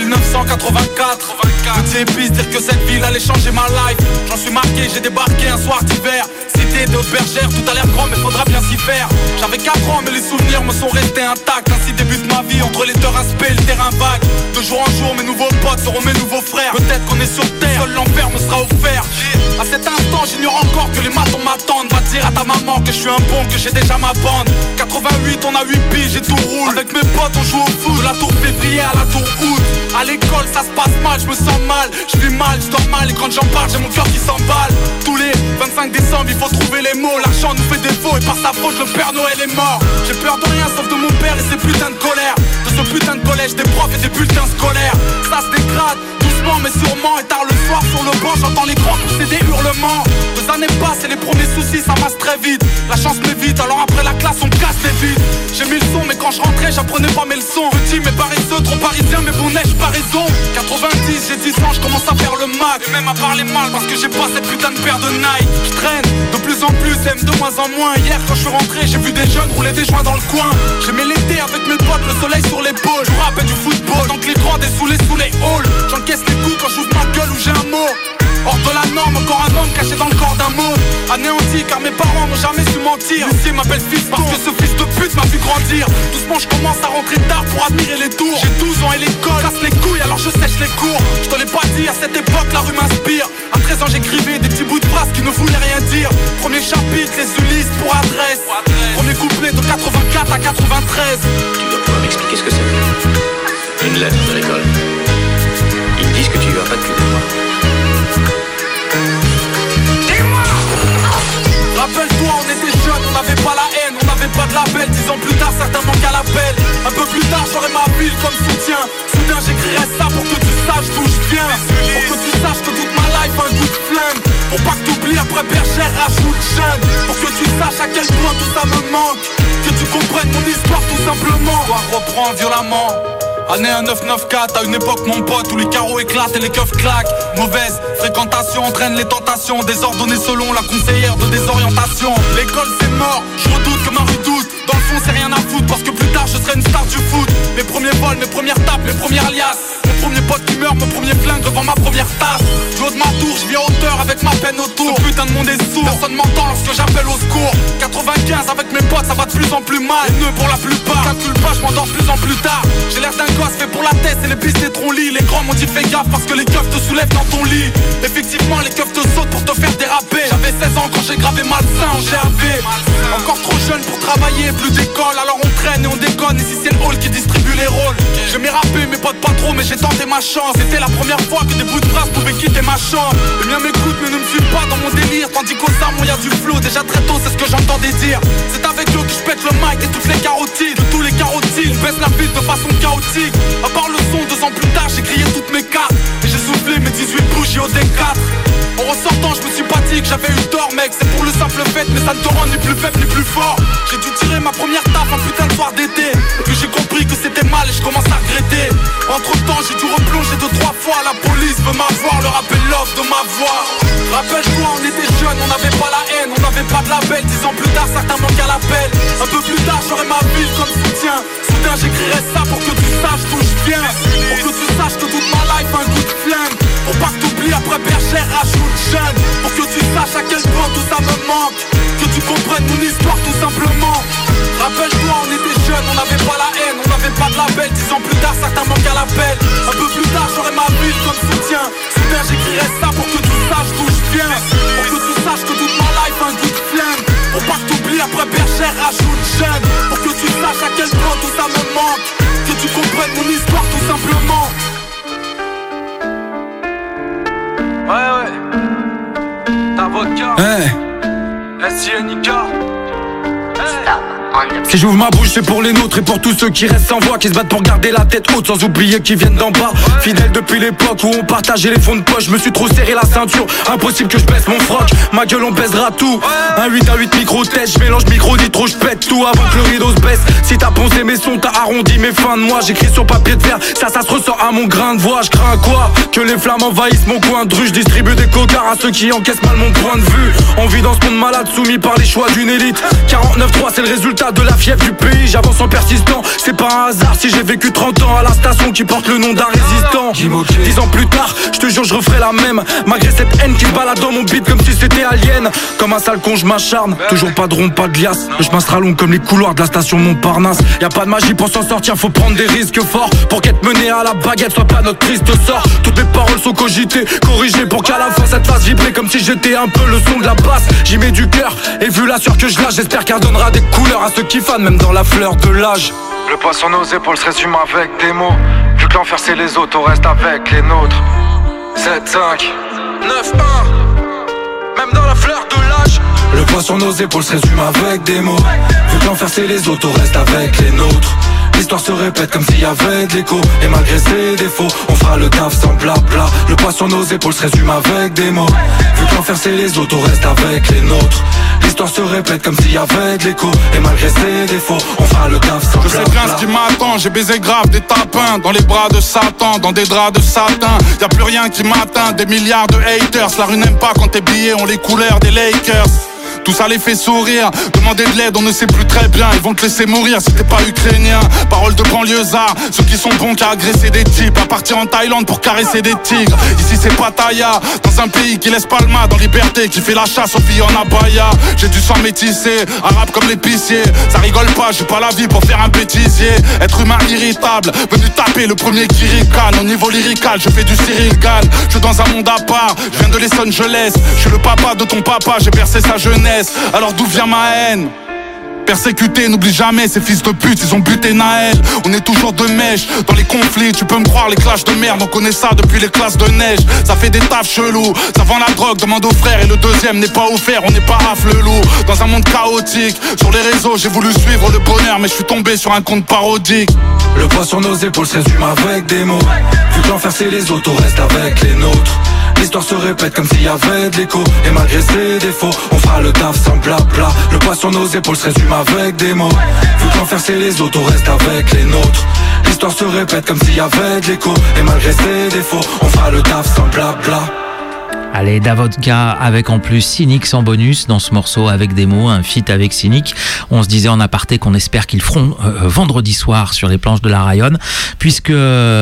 1984, petit épice dire que cette ville allait changer ma life. J'en suis marqué, j'ai débarqué un soir d'hiver. Cité de bergère, tout a l'air grand mais faudra bien s'y faire. J'avais 4 ans mais les souvenirs me sont restés intacts. Ainsi débute ma vie entre les heures aspects et le terrain vague. De jour en jour mes nouveaux potes seront mes nouveaux frères. Peut-être qu'on est sur terre, seul l'enfer me sera offert. À cet instant j'ignore encore que les matons m'attendent. Va dire à ta maman que je suis un bon, que j'ai déjà ma bande. 88 on a 8 piges et tout roule. Avec mes potes on joue au foot, de la tour février à la tour août. À l'école ça se passe mal, je me sens mal. Je vis mal, je dors mal et quand j'en parle j'ai mon cœur qui s'emballe. Tous les 25 décembre il faut trouver les mots. L'argent nous fait défaut et par sa faute le Père Noël est mort. J'ai peur de rien sauf de mon père et ses putains de colère. De ce putain de collège, des profs et des bulletins scolaires. Ça se dégrade doucement mais sûrement. Et tard le soir sur le banc j'entends les grands pousser des hurlements. 2 années passent et les premiers soucis ça masse très vite. La chance m'évite alors après la classe on casse les vides. J'ai mis le son mais quand je rentrais j'apprenais pas mes leçons. Petit mais paresseux, trop parisien mais bon neige pas raison. 90 j'ai 10 ans je commence à faire le mac. Et même à parler mal parce que j'ai pas cette putain de paire de Nike. Je traîne de plus en plus, aime de moins en moins. Hier quand je suis rentré j'ai vu des jeunes rouler des joints dans le coin. J'aimais l'été avec mes potes, le soleil sur l'épaule. Je rappelle du football, tant que les grands dessoulés sous les halls. J'encaisse les coups quand j'ouvre ma gueule ou j'ai un mot. Hors de la norme, encore un homme caché dans le corps d'un mot. Anéanti car mes parents n'ont jamais su mentir. Lucie m'appelle fils parce que ce fils de pute m'a vu grandir. Doucement je commence à rentrer tard pour admirer les tours. J'ai 12 ans et l'école casse les couilles alors je sèche les cours. Je te l'ai pas dit, à cette époque la rue m'inspire. À 13 ans j'écrivais des petits bouts de phrases qui ne voulaient rien dire. Premier chapitre, les Ulysses pour adresse. Premier couplet de 84 à 93. Tu dois pouvoir m'expliquer ce que c'est. Une lettre de l'école. Ils me disent que tu y vas pas depuis des mois. Rappelle-toi, on était jeunes, on n'avait pas la haine, on n'avait pas de label. 10 ans plus tard, certains manquent à l'appel. Un peu plus tard, j'aurai ma ville comme soutien. Soudain, j'écrirai ça pour que tu saches d'où je viens. Pour que tu saches que toute ma life a un goût de flingue. Pour pas que t'oublies, après bergère, rajoute jeune. Pour que tu saches à quel point tout ça me manque. Que tu comprennes mon histoire tout simplement. L'histoire reprend violemment. Année 1994, à une époque mon pote où les carreaux éclatent et les keufs claquent. Mauvaise fréquentation entraîne les tentations. Désordonnées selon la conseillère de désorientation. L'école c'est mort, je redoute que ma redoute. Dans le fond c'est rien à foutre parce que plus tard je serai une star du foot. Mes premiers vols, mes premières tapes, mes premières liasses. Mon premier pote qui meurt, mon premier flingue devant ma première tasse. Du haut de ma tour, je vis à hauteur avec ma peine autour. Ce putain de monde est sourd, personne m'entend lorsque j'appelle au secours. 95 avec mes potes ça va de plus en plus mal. Les nœuds pour la plupart, calcule pas, je m'endors de plus en plus tard. J'ai l'air d'un gosse fait pour la tête et les pistes des troncs-lits. Les grands m'ont dit fais gaffe parce que les keufs te soulèvent dans ton lit. Effectivement les keufs te sautent pour te faire déraper. J'avais 16 ans quand j'ai gravé malsain en GAV. Encore trop jeune pour travailler, plus d'école. Alors on traîne et on déconne. Ici c'est le hall qui distribue les rôles. J'aimais rapper mes potes pas trop mais j'ai tenté ma chance. C'était la première fois que des bouts de phrases pouvaient quitter ma chambre. Les miens m'écoutent mais ne me suivent pas dans mon délire. Tandis qu'aux armes y'a du flow. Déjà très tôt c'est ce que j'entendais dire. C'est avec eux que je pète le mic et toutes les carotides. De tous les carotides, baisse la ville de façon chaotique. À part le son, 2 ans plus tard j'ai grillé toutes mes cartes. Et j'ai soufflé mes 18 bouches JOD4. En ressortant je me suis pas dit que j'avais eu tort mec. C'est pour le simple fait mais ça ne te rend ni plus faible ni plus fort. J'ai dû tirer ma première taf un putain de soir d'été. Et puis j'ai compris que c'était mal et je commence à regretter. Entre temps j'ai dû replonger 2-3 fois. La police veut m'avoir, le rap est l'offre de ma voix. Rappelle-toi on était jeunes, on n'avait pas la haine, on n'avait pas de label. 10 ans plus tard certains manquent à l'appel. Un peu plus tard j'aurai ma ville comme soutien. Soudain j'écrirai ça pour que tu saches d'où je viens. Pour que tu saches que toute ma life a un coup de flingue. Pour pas que t'oublies après Bergère rajoute jeune. Pour que tu saches à quel point tout ça me manque. Que tu comprennes mon histoire tout simplement. Rappelle-toi on était jeunes, on n'avait pas la haine, on n'avait pas de label. 10 ans plus tard certains manquent à l'appel. Un peu plus tard j'aurai ma ville comme soutien. Soudain j'écrirai ça pour que tu saches d'où je viens. Pour que tu saches que toute ma life a un coup de flingue. Pour pas que t'oublies après Bergère rajoute jeune. Pour que tu saches à quel point tout ça me manque. Que tu comprennes mon histoire tout simplement. Ouais ta vodka S-I-N-I-K. Si j'ouvre ma bouche c'est pour les nôtres et pour tous ceux qui restent sans voix, qui se battent pour garder la tête haute sans oublier qu'ils viennent d'en bas. Fidèle depuis l'époque où on partageait les fonds de poche. Je me suis trop serré la ceinture, impossible que je baisse mon froc. Ma gueule on baisera tout. Un 8-8 micro-test, je mélange micro-nitro, je pète tout avant que le rideau se baisse. Si t'as poncé mes sons, t'as arrondi mes fins de mois. J'écris sur papier de verre, ça se ressort à mon grain de voix. Je crains quoi? Que les flammes envahissent mon coin de rue. Je distribue des cocards à ceux qui encaissent mal mon point de vue. On vit dans ce monde malade soumis par les choix d'une élite. 49.3 c'est le résultat de la fièvre du pays. J'avance en persistant, c'est pas un hasard si j'ai vécu 30 ans à la station qui porte le nom d'un résistant. 10 ans plus tard, je te jure je referai la même. Malgré cette haine qui se balade dans mon beat comme si c'était alien. Comme un sale con je m'acharne, toujours pas de rond, pas de liasse. Le chemin sera long comme les couloirs de la station Montparnasse. Y'a pas de magie pour s'en sortir, faut prendre des risques forts. Pour qu'être mené à la baguette soit pas notre triste sort. Toutes mes paroles sont cogitées, corrigées pour qu'à la fin cette fasse vibrer comme si j'étais un peu le son de la basse. J'y mets du cœur, et vu la sueur que je lâche, j'espère qu'elle donnera des couleurs à ceux qui fanent même dans la fleur de l'âge. Le poisson nos épaules se résume avec des mots. Vu que l'enfer c'est les autres, on reste avec les nôtres. 7-5 9-1 même dans la fleur de l'âge. Le poisson nos épaules se résume avec des mots. Vu que l'enfer c'est les autres, on reste avec les nôtres. L'histoire se répète comme s'il y avait de l'écho. Et malgré ses défauts, on fera le taf sans blabla. Le poisson nos épaules se résume avec des mots. Vu que l'enfer c'est les autres, on reste avec les nôtres. L'histoire se répète comme s'il y avait de l'écho. Et malgré ses défauts, on fera le taf sans blabla. Je sais bien ce qui m'attend, j'ai baisé grave des tapins. Dans les bras de Satan, dans des draps de satin. Y'a plus rien qui m'atteint, des milliards de haters. La rue n'aime pas quand tes billets ont les couleurs des Lakers. Tout ça les fait sourire, demander de l'aide on ne sait plus très bien. Ils vont te laisser mourir si t'es pas ukrainien. Parole de banlieusard, ceux qui sont bons qu'à agresser des types, à partir en Thaïlande pour caresser des tigres. Ici c'est Pattaya, dans un pays qui laisse Palma dans liberté, qui fait la chasse aux filles en abaya. J'ai du sang métissé, arabe comme l'épicier. Ça rigole pas, j'ai pas la vie pour faire un bêtisier. Être humain irritable, venu taper le premier qui ricane. Au niveau lyrical, je fais du Cyril Gann. Je suis dans un monde à part, je viens de Los Angeles. Je suis le papa de ton papa, j'ai bercé sa jeunesse. Alors d'où vient ma haine? Persécuté, n'oublie jamais, ces fils de pute, ils ont buté Naël. On est toujours de mèche, dans les conflits, tu peux me croire, les clashs de merde, on connaît ça depuis les classes de neige. Ça fait des tafs chelous, ça vend la drogue, demande aux frères. Et le deuxième n'est pas offert, on n'est pas rafle loup. Dans un monde chaotique, sur les réseaux, j'ai voulu suivre le bonheur, mais je suis tombé sur un compte parodique. Le poids sur nos épaules se résume avec des mots. Vu que l'enfer c'est les autres, on reste avec les nôtres. L'histoire se répète comme s'il y avait de l'écho. Et malgré ses défauts, on fera le taf sans blabla. Le poids sur nos épaules se résume avec des mots. Vu que l'enfer c'est les autres, on reste avec les nôtres. L'histoire se répète comme s'il y avait de l'écho. Et malgré ses défauts, on fera le taf sans blabla. Allez, Davodka avec en plus Cynic en bonus dans ce morceau avec des mots, un feat avec Cynic. On se disait en aparté qu'on espère qu'ils feront vendredi soir sur les planches de la Rayonne, puisque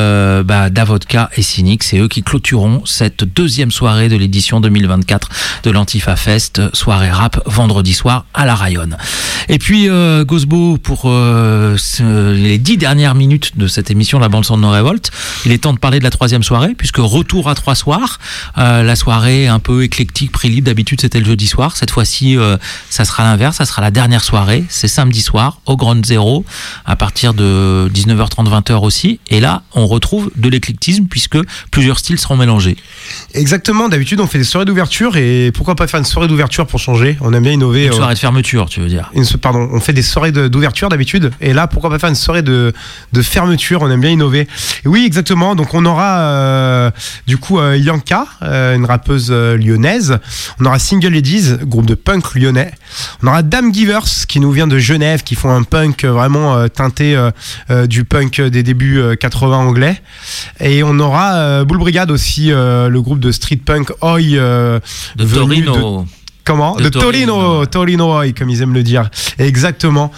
Davodka et Cynic, c'est eux qui clôtureront cette deuxième soirée de l'édition 2024 de l'Antifa Fest, soirée rap vendredi soir à la Rayonne. Et puis Gosbo, pour les 10 dernières minutes de cette émission La Bande Son de nos révoltes, il est temps de parler de la troisième soirée, puisque retour à 3 soirs, la soirée soirée un peu éclectique, prix libre. D'habitude, c'était le jeudi soir. Cette fois-ci, ça sera l'inverse. Ça sera la dernière soirée. C'est samedi soir au Ground Zero à partir de 19h30, 20h aussi. Et là, on retrouve de l'éclectisme puisque plusieurs styles seront mélangés. Exactement. D'habitude, on fait des soirées d'ouverture et pourquoi pas faire une soirée d'ouverture pour changer? On aime bien innover. Une soirée de fermeture, tu veux dire? Pardon, on fait des soirées d'ouverture d'habitude et là, pourquoi pas faire une soirée de fermeture? On aime bien innover. Et oui, exactement. Donc, on aura du coup Yanka, une rappeuse lyonnaise. On aura Single Ladies, groupe de punk lyonnais. On aura Dame Givers qui nous vient de Genève, qui font un punk vraiment teinté du punk des débuts 80 anglais. Et on aura Bull Brigade aussi, le groupe de street punk Oi de Torino. Comment? De Torino, comme ils aiment le dire. Exactement.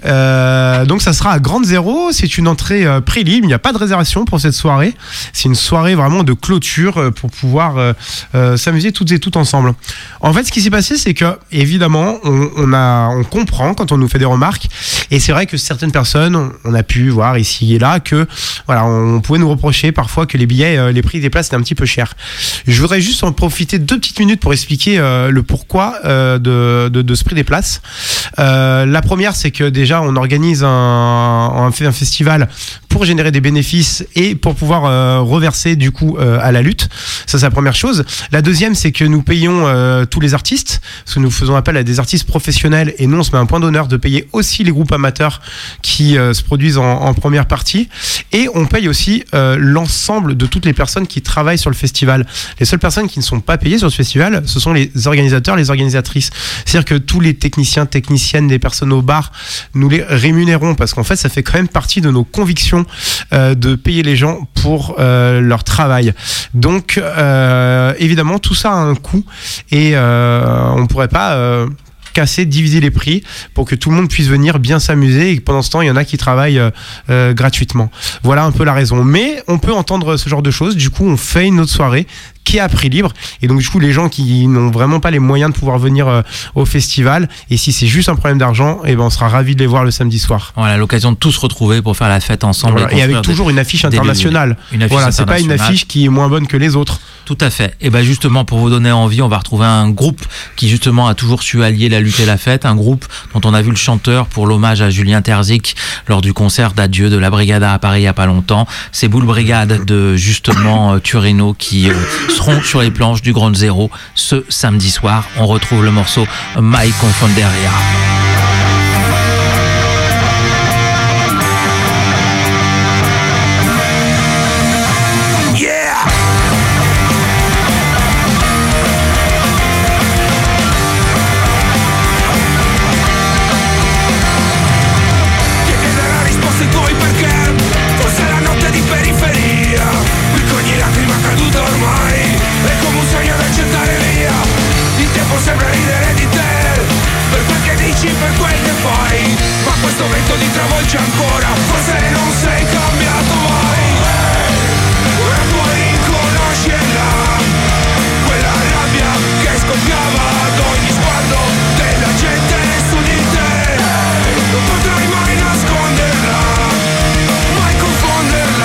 Donc ça sera à Ground Zero. C'est une entrée prix libre. Il n'y a pas de réservation pour cette soirée. C'est une soirée vraiment de clôture pour pouvoir s'amuser toutes et toutes ensemble. En fait, ce qui s'est passé, c'est que évidemment, on comprend quand on nous fait des remarques. Et c'est vrai que certaines personnes, on a pu voir ici et là que voilà, on pouvait nous reprocher parfois que les billets, les prix des places étaient un petit peu chers. Je voudrais juste en profiter 2 petites minutes pour expliquer le pourquoi de ce prix des places. La première, c'est que déjà on organise un festival pour générer des bénéfices et pour pouvoir reverser du coup à la lutte. Ça, c'est la première chose. La deuxième, c'est que nous payons tous les artistes, parce que nous faisons appel à des artistes professionnels et nous on se met un point d'honneur de payer aussi les groupes amateurs qui se produisent en première partie, et on paye aussi l'ensemble de toutes les personnes qui travaillent sur le festival. Les seules personnes qui ne sont pas payées sur ce festival, ce sont les organisateurs, les organisatrices. C'est-à-dire que tous les techniciens, techniciennes, des personnes au bar, nous les rémunérons parce qu'en fait ça fait quand même partie de nos convictions de payer les gens pour leur travail. Donc évidemment tout ça a un coût et on pourrait pas diviser les prix pour que tout le monde puisse venir bien s'amuser et que pendant ce temps il y en a qui travaillent gratuitement. Voilà un peu la raison. Mais on peut entendre ce genre de choses. Du coup on fait une autre soirée qui est à prix libre, et donc du coup les gens qui n'ont vraiment pas les moyens de pouvoir venir au festival, et si c'est juste un problème d'argent, et ben on sera ravis de les voir le samedi soir. Voilà, l'occasion de tous se retrouver pour faire la fête ensemble. Voilà, et avec toujours une affiche internationale. Voilà, c'est pas une affiche qui est moins bonne que les autres. Tout à fait. Et ben justement, pour vous donner envie, on va retrouver un groupe qui justement a toujours su allier la lutte et la fête, un groupe dont on a vu le chanteur pour l'hommage à Julien Terzic lors du concert d'adieu de la Brigada à Paris il y a pas longtemps. C'est Bull Brigade de justement Torino qui seront sur les planches du Ground Zero ce samedi soir. On retrouve le morceau My Confonderia. Sembra ridere di te per quel che dici, per quel che fai, ma questo vento ti travolge ancora, forse non sei cambiato mai. Ora puoi riconoscerla, quella rabbia che scoppiava ad ogni sguardo della gente su di te. Non potrai mai nasconderla, mai confonderla.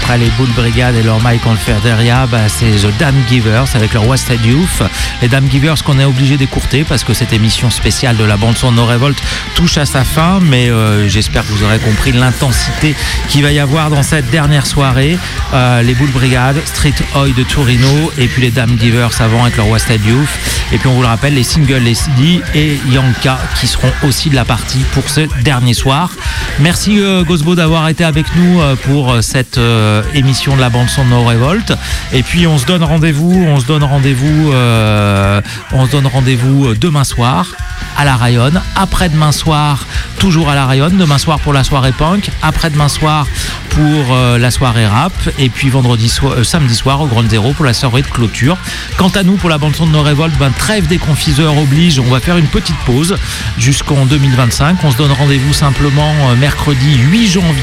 après les Bull Brigade et leur Mike Alferderia, c'est The Damn Givers avec leur Wasted Youth. Les Damn Givers qu'on est obligé d'écourter parce que cette émission spéciale de la bande-son de No Revolt touche à sa fin, mais j'espère que vous aurez compris l'intensité qu'il va y avoir dans cette dernière soirée. Les Bull Brigade, Street Oi de Torino et puis les Damn Givers avant avec leur Wasted Youth. Et puis on vous le rappelle, les Singles Leslie et Yanka qui seront aussi de la partie pour ce dernier soir. Merci Gosbo d'avoir été avec nous pour cette émission de la bande son de No Revolt. Et puis on se donne rendez-vous demain soir à la Rayonne, après-demain soir toujours à la Rayonne, demain soir pour la soirée punk, après-demain soir pour la soirée rap, et puis samedi soir au Grand Zéro pour la soirée de clôture. Quant à nous pour la bande son de No Revolt, trêve des confiseurs oblige, on va faire une petite pause jusqu'en 2025. On se donne rendez-vous simplement mercredi 8 janvier